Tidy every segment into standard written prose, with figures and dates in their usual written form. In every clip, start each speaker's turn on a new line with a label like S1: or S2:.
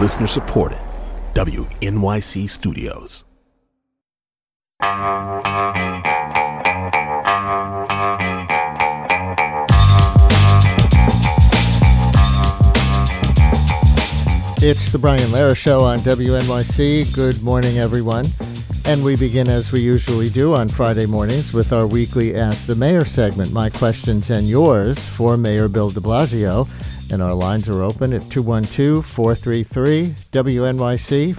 S1: Listener supported. WNYC Studios.
S2: It's the Brian Lehrer Show on WNYC. Good morning, everyone. And we begin, as we usually do on Friday mornings, with our weekly Ask the Mayor segment. My questions and yours for Mayor Bill de Blasio. And our lines are open at 212-433-WNYC,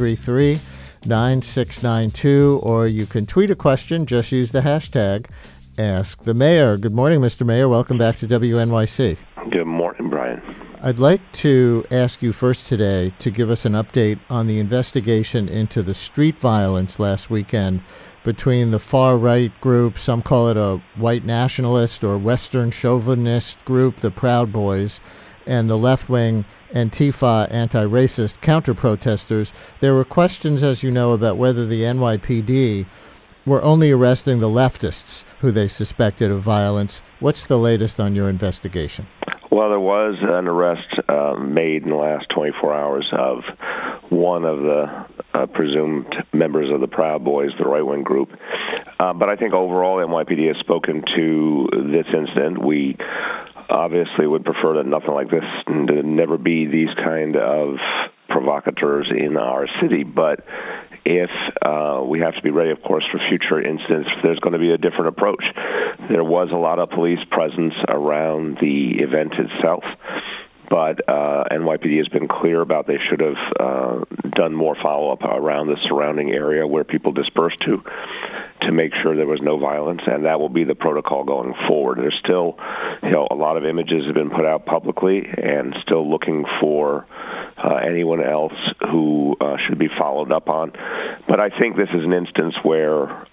S2: 433-9692. Or you can tweet a question. Just use the hashtag Ask the Mayor. Good morning, Mr. Mayor. Welcome back to WNYC.
S3: Good morning, Brian.
S2: I'd like to ask you first today to give us an update on the investigation into the street violence last weekend between the far-right group, some call it a white nationalist or Western chauvinist group, the Proud Boys, and the left-wing Antifa anti-racist counter-protesters. There were questions, as you know, about whether the NYPD were only arresting the leftists who they suspected of violence. What's the latest on your investigation?
S3: Well, there was an arrest made in the last 24 hours of one of the presumed members of the Proud Boys, the right-wing group. But I think overall NYPD has spoken to this incident. We obviously would prefer that nothing like this to never be these kind of provocateurs in our city. But if we have to be ready, of course, for future incidents, there's going to be a different approach. There was a lot of police presence around the event itself, but NYPD has been clear about they should have done more follow-up around the surrounding area where people dispersed to make sure there was no violence, and that will be the protocol going forward. There's still, a lot of images have been put out publicly, and still looking for anyone else who should be followed up on. But I think this is an instance where,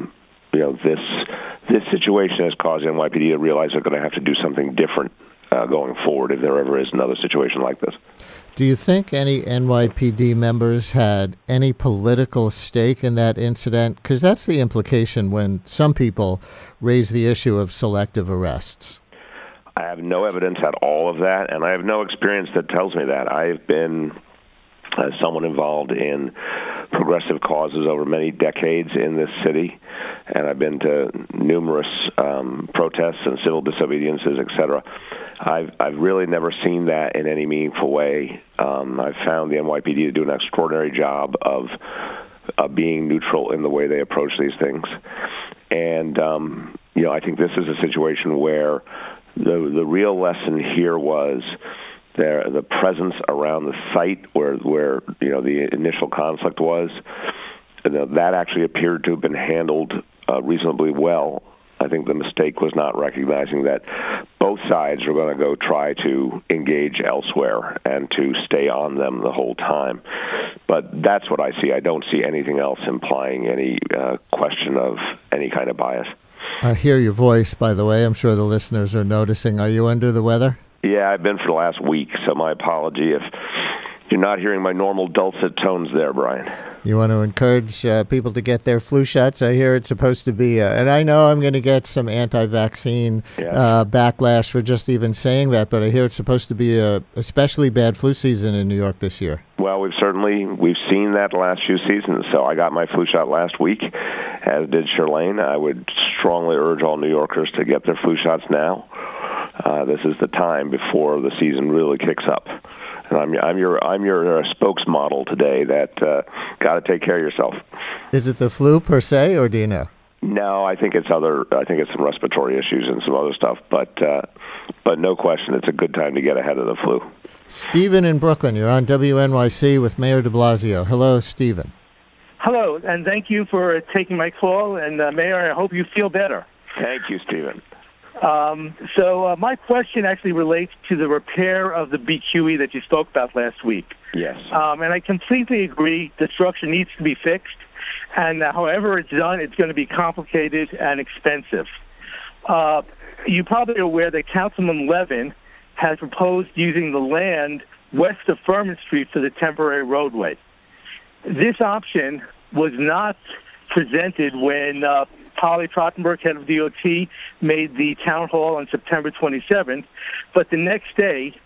S3: this situation has caused NYPD to realize they're going to have to do something different going forward if there ever is another situation like this.
S2: Do you think any NYPD members had any political stake in that incident? Because that's the implication when some people raise the issue of selective arrests.
S3: I have no evidence at all of that, and I have no experience that tells me that. I've been someone involved in progressive causes over many decades in this city, and I've been to numerous protests and civil disobediences, etc. I've really never seen that in any meaningful way. I've found the NYPD to do an extraordinary job of being neutral in the way they approach these things. And, I think this is a situation where the real lesson here was the presence around the site where the initial conflict was. That actually appeared to have been handled reasonably well. I think the mistake was not recognizing that both sides are going to go try to engage elsewhere and to stay on them the whole time. But that's what I see. I don't see anything else implying any question of any kind of bias.
S2: I hear your voice, by the way. I'm sure the listeners are noticing. Are you under the weather?
S3: Yeah, I've been for the last week, so my apology if you're not hearing my normal dulcet tones there, Brian.
S2: You want to encourage people to get their flu shots? I hear it's supposed to be, and I know I'm going to get some anti-vaccine backlash for just even saying that, but I hear it's supposed to be a especially bad flu season in New York this year.
S3: Well, we've seen that the last few seasons, so I got my flu shot last week, as did Shirlane. I would strongly urge all New Yorkers to get their flu shots now. This is the time before the season really kicks up. And I'm your spokesmodel today that got to take care of yourself.
S2: Is it the flu per se, or do you know?
S3: No, I think it's some respiratory issues and some other stuff. But no question, it's a good time to get ahead of the flu.
S2: Stephen in Brooklyn, you're on WNYC with Mayor de Blasio. Hello, Stephen.
S4: Hello, and thank you for taking my call. And Mayor, I hope you feel better.
S3: Thank you, Stephen.
S4: So my question actually relates to the repair of the BQE that you spoke about last week.
S3: Yes.
S4: And I completely agree the structure needs to be fixed, and however it's done, it's going to be complicated and expensive. You probably are aware that Councilman Levin has proposed using the land west of Furman Street for the temporary roadway. This option was not presented when Polly Trottenberg, head of DOT, made the town hall on September 27th, but the next day,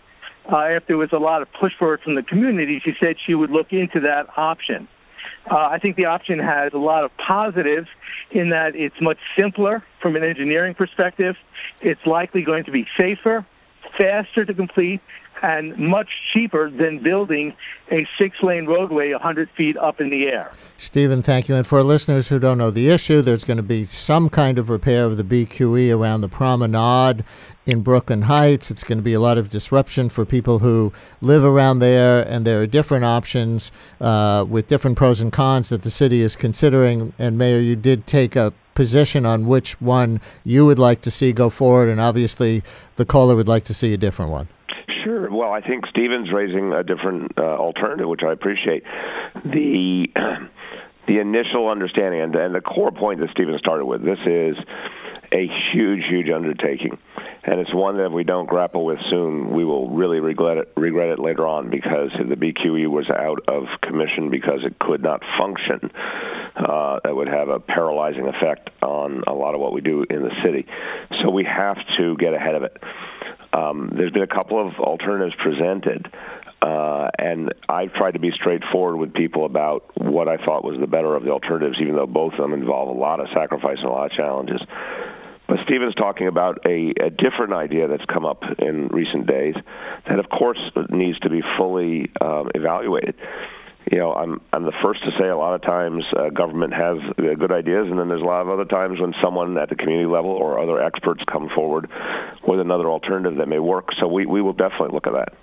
S4: after there was a lot of push for it from the community, she said she would look into that option. I think the option has a lot of positives in that it's much simpler from an engineering perspective. It's likely going to be safer, faster to complete, and much cheaper than building a 6-lane roadway 100 feet up in the air.
S2: Stephen, thank you. And for listeners who don't know the issue, there's going to be some kind of repair of the BQE around the promenade in Brooklyn Heights. It's going to be a lot of disruption for people who live around there, and there are different options with different pros and cons that the city is considering. And Mayor, you did take a position on which one you would like to see go forward, and obviously the caller would like to see a different one.
S3: Sure. Well, I think Stephen's raising a different alternative, which I appreciate. The initial understanding and the core point that Stephen started with, this is a huge, huge undertaking. And it's one that if we don't grapple with soon, we will really regret it later on, because the BQE was out of commission because it could not function. That would have a paralyzing effect on a lot of what we do in the city. So we have to get ahead of it. There's been a couple of alternatives presented, and I've tried to be straightforward with people about what I thought was the better of the alternatives, even though both of them involve a lot of sacrifice and a lot of challenges. But Stephen's talking about a different idea that's come up in recent days that, of course, needs to be fully evaluated. You know, I'm the first to say a lot of times government has good ideas, and then there's a lot of other times when someone at the community level or other experts come forward with another alternative that may work. So we will definitely look at that.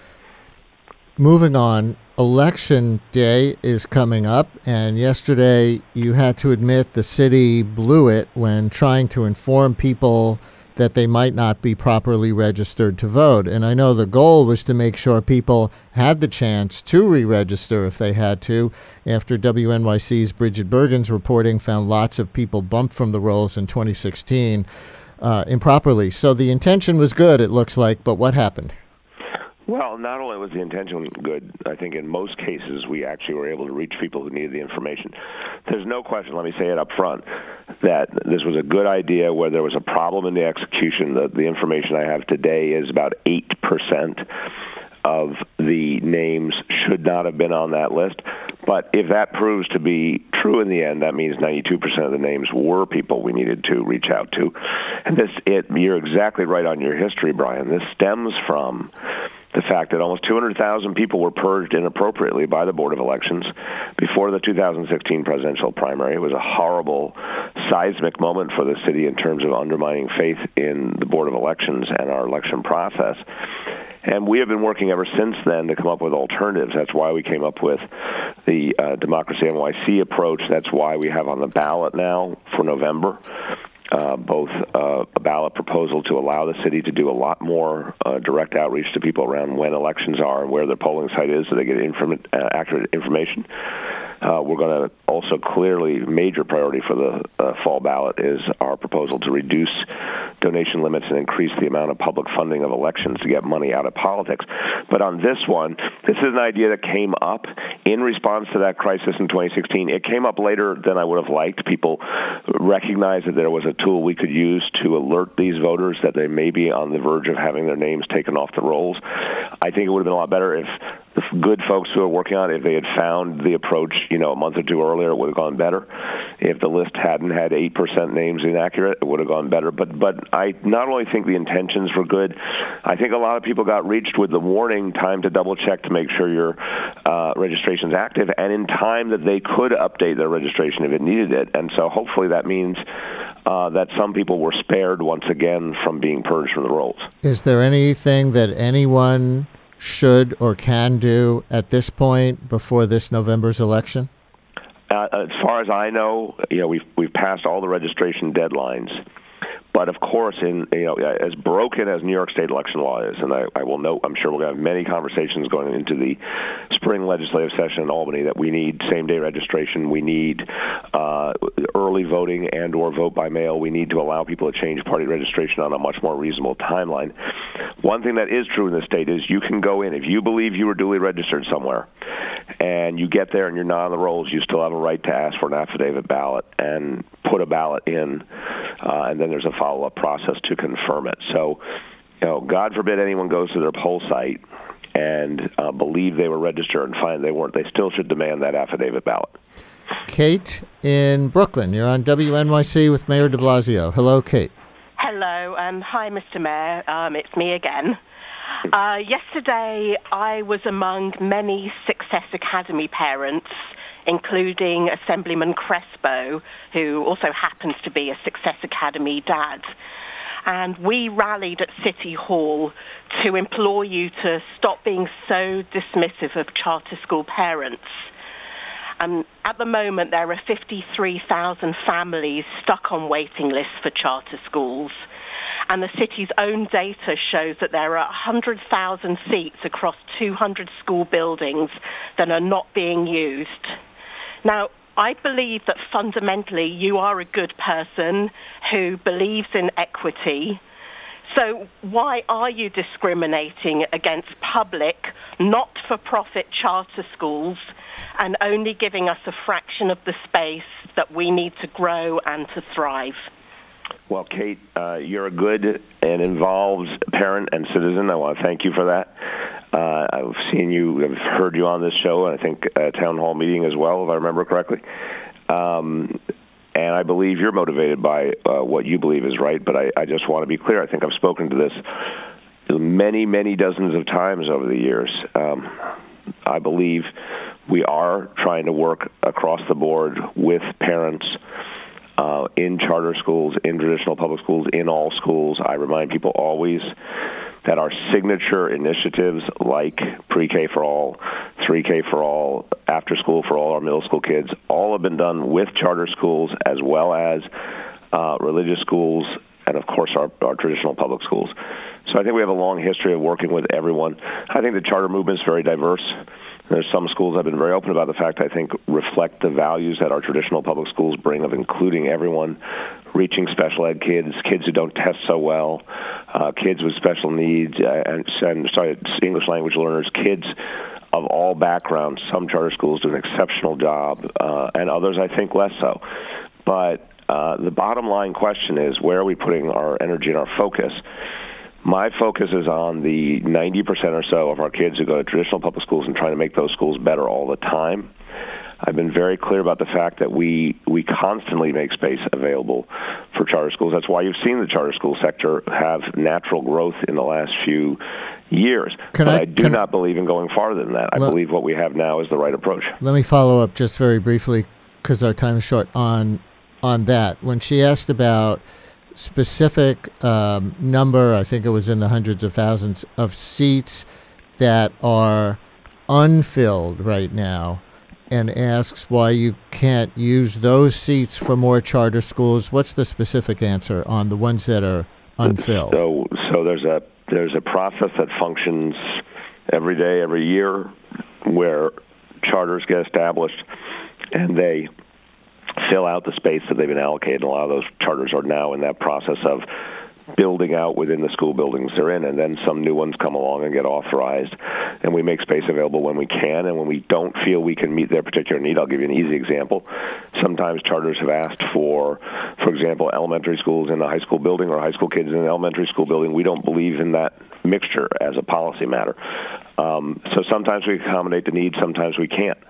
S2: Moving on, Election Day is coming up, and yesterday you had to admit the city blew it when trying to inform people that they might not be properly registered to vote. And I know the goal was to make sure people had the chance to re-register if they had to, after WNYC's Bridget Bergen's reporting found lots of people bumped from the rolls in 2016 improperly. So the intention was good, it looks like, but what happened?
S3: Well, not only was the intention good, I think in most cases we actually were able to reach people who needed the information. There's no question, let me say it up front, that this was a good idea where there was a problem in the execution. The information I have today is about 8% of the names should not have been on that list. But if that proves to be true in the end, that means 92% of the names were people we needed to reach out to. And you're exactly right on your history, Brian. This stems from the fact that almost 200,000 people were purged inappropriately by the Board of Elections before the 2016 presidential primary. It was a horrible seismic moment for the city in terms of undermining faith in the Board of Elections and our election process. And we have been working ever since then to come up with alternatives. That's why we came up with the Democracy NYC approach. That's why we have on the ballot now for November both a ballot proposal to allow the city to do a lot more direct outreach to people around when elections are and where their polling site is so they get accurate information. We're going to also clearly, major priority for the fall ballot is our proposal to reduce donation limits and increase the amount of public funding of elections to get money out of politics. But on this one, this is an idea that came up in response to that crisis in 2016. It came up later than I would have liked. People recognized that there was a tool we could use to alert these voters that they may be on the verge of having their names taken off the rolls. I think it would have been a lot better if the good folks who are working on it, if they had found the approach, a month or two earlier, it would have gone better. If the list hadn't had 8% names inaccurate, it would have gone better. But I not only think the intentions were good, I think a lot of people got reached with the warning time to double check to make sure your registration's active, and in time that they could update their registration if it needed it. And so hopefully that means that some people were spared once again from being purged from the rolls.
S2: Is there anything that anyone should or can do at this point before this November's election?
S3: As far as I know, we've passed all the registration deadlines. But of course, as broken as New York State election law is, and I will note, I'm sure we're going to have many conversations going into the spring legislative session in Albany, that we need same-day registration, we need early voting and or vote by mail, we need to allow people to change party registration on a much more reasonable timeline. One thing that is true in the state is you can go in, if you believe you were duly registered somewhere, and you get there and you're not on the rolls, you still have a right to ask for an affidavit ballot and put a ballot in, and then there's a follow-up process to confirm it. So God forbid anyone goes to their poll site and believe they were registered and find they weren't. They still should demand that affidavit ballot.
S2: Kate in Brooklyn, you're on WNYC with Mayor de Blasio. Hello, Kate.
S5: Hello. Hi, Mr. Mayor. It's me again. Yesterday, I was among many Success Academy parents, including Assemblyman Crespo, who also happens to be a Success Academy dad. And we rallied at City Hall to implore you to stop being so dismissive of charter school parents. At the moment, there are 53,000 families stuck on waiting lists for charter schools. And the city's own data shows that there are 100,000 seats across 200 school buildings that are not being used. Now, I believe that fundamentally you are a good person who believes in equity. So why are you discriminating against public, not-for-profit charter schools and only giving us a fraction of the space that we need to grow and to thrive?
S3: Well, Kate, you're a good and involved parent and citizen. I want to thank you for that. I've seen you, I've heard you on this show, and I think a town hall meeting as well, if I remember correctly. And I believe you're motivated by what you believe is right, but I just want to be clear. I think I've spoken to this many, many dozens of times over the years. I believe we are trying to work across the board with parents in charter schools, in traditional public schools, in all schools. I remind people always that our signature initiatives like Pre-K for All, 3K for All, After School for All our middle school kids, all have been done with charter schools as well as religious schools and, of course, our traditional public schools. So I think we have a long history of working with everyone. I think the charter movement is very diverse. There's some schools that have been very open about the fact, I think, reflect the values that our traditional public schools bring of including everyone, reaching special ed kids, kids who don't test so well, kids with special needs, English language learners, kids of all backgrounds. Some charter schools do an exceptional job, and others, I think, less so. But the bottom line question is, where are we putting our energy and our focus? My focus is on the 90% or so of our kids who go to traditional public schools and trying to make those schools better all the time. I've been very clear about the fact that we constantly make space available for charter schools. That's why you've seen the charter school sector have natural growth in the last few years. I do not believe in going farther than that. I believe what we have now is the right approach.
S2: Let me follow up just very briefly, because our time is short, on that. When she asked about specific number, I think it was in the hundreds of thousands of seats that are unfilled right now, and asks why you can't use those seats for more charter schools. What's the specific answer on the ones that are unfilled?
S3: So there's a process that functions every day, every year, where charters get established and they fill out the space that they've been allocated. A lot of those charters are now in that process of building out within the school buildings they're in, and then some new ones come along and get authorized, and we make space available when we can, and when we don't feel we can meet their particular need. I'll give you an easy example. Sometimes charters have asked for example, elementary schools in the high school building or high school kids in an elementary school building. We don't believe in that mixture as a policy matter. So sometimes we accommodate the need, sometimes we can't.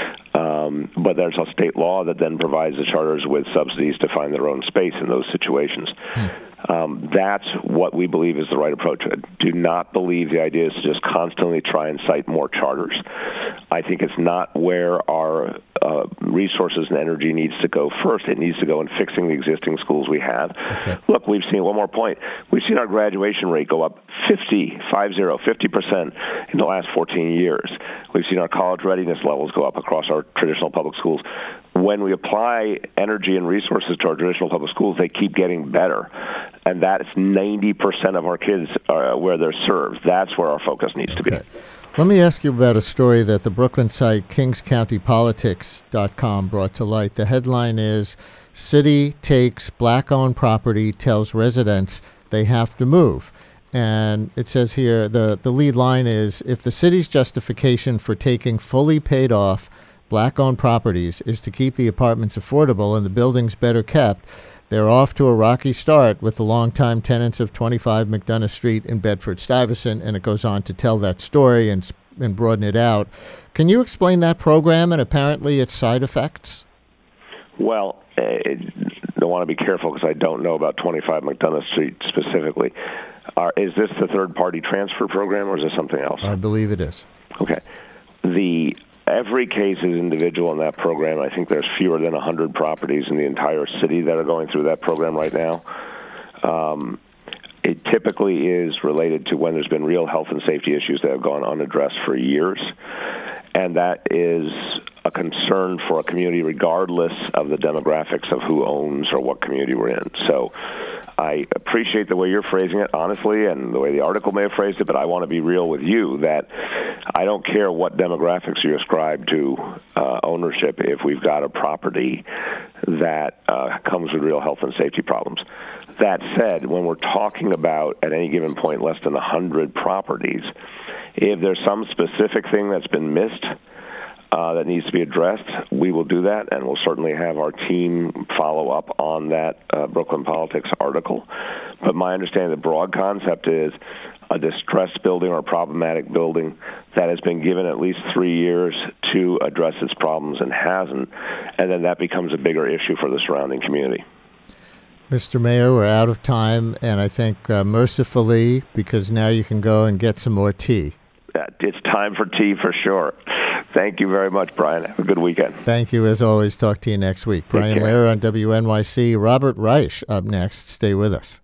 S3: But there's a state law that then provides the charters with subsidies to find their own space in those situations. That's what we believe is the right approach. I do not believe the idea is to just constantly try and cite more charters. I think it's not where our resources and energy needs to go first. It needs to go in fixing the existing schools we have. Okay. Look, we've seen, one more point, we've seen our graduation rate go up 50% in the last 14 years. We've seen our college readiness levels go up across our traditional public schools. When we apply energy and resources to our traditional public schools, they keep getting better. And that's 90% of our kids where they're served. That's where our focus needs to be.
S2: Let me ask you about a story that the Brooklyn site kingscountypolitics.com brought to light. The headline is, City Takes Black-Owned Property, Tells Residents They Have to Move. And it says here, the lead line is, if the city's justification for taking fully paid off Black-owned properties is to keep the apartments affordable and the buildings better kept, They're off to a rocky start with the longtime tenants of 25 McDonough Street in Bedford-Stuyvesant, and it goes on to tell that story and broaden it out. Can you explain that program and apparently its side effects?
S3: Well, I want to be careful because I don't know about 25 McDonough Street specifically. Is this the third-party transfer program, or is this something else?
S2: I believe it is.
S3: Okay. Every case is individual in that program. I think there's fewer than 100 properties in the entire city that are going through that program right now. It typically is related to when there's been real health and safety issues that have gone unaddressed for years, and that is a concern for a community regardless of the demographics of who owns or what community we're in. So I appreciate the way you're phrasing it, honestly, and the way the article may have phrased it, but I want to be real with you that I don't care what demographics you ascribe to ownership if we've got a property that comes with real health and safety problems. That said, when we're talking about, at any given point, less than 100 properties, if there's some specific thing that's been missed that needs to be addressed, we will do that, and we'll certainly have our team follow up on that Brooklyn Politics article. But my understanding, the broad concept is a distressed building or a problematic building that has been given at least 3 years to address its problems and hasn't, and then that becomes a bigger issue for the surrounding community.
S2: Mr. Mayor, we're out of time, and I think mercifully, because now you can go and get some more tea.
S3: It's time for tea for sure. Thank you very much, Brian. Have a good weekend.
S2: Thank you, as always. Talk to you next week. Brian Lehrer on WNYC. Robert Reich up next. Stay with us.